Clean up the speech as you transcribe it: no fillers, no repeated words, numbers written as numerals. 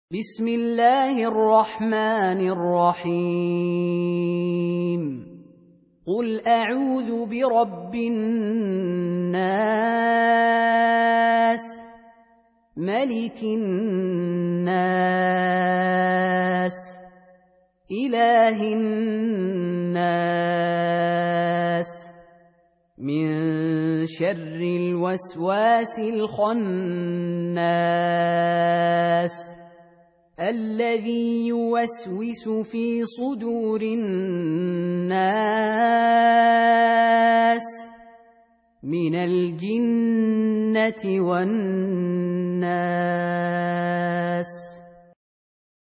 بسم الله الرحمن الرحيم قل أعوذ برب الناس ملك الناس إله الناس من شر الوسواس الخناس الذي يوسوس في صدور الناس من الجنة والناس.